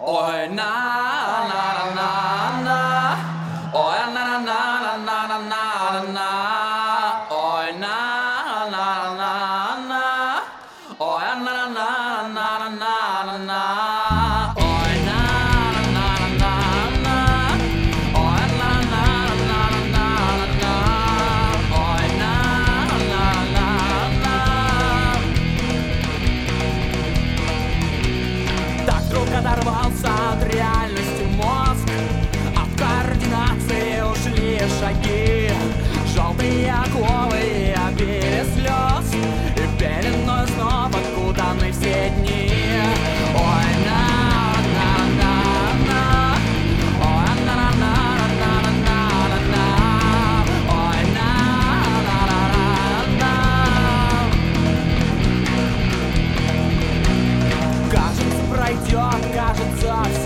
Ой, на на на на, ой, на на на на на на на, ой, на на на на, ой, на на на на на на, ой, на на на на, ой, на на на на на, ой, на на на на. Так вдруг оторвался от реальности мозг, от координации ушли шаги. Желтые оковы обили слез, и пеленой снова окутаны все дни. Ой, на на на на, ой, на на на на на на на, ой, на на на на. Кажется, пройдет, кажется,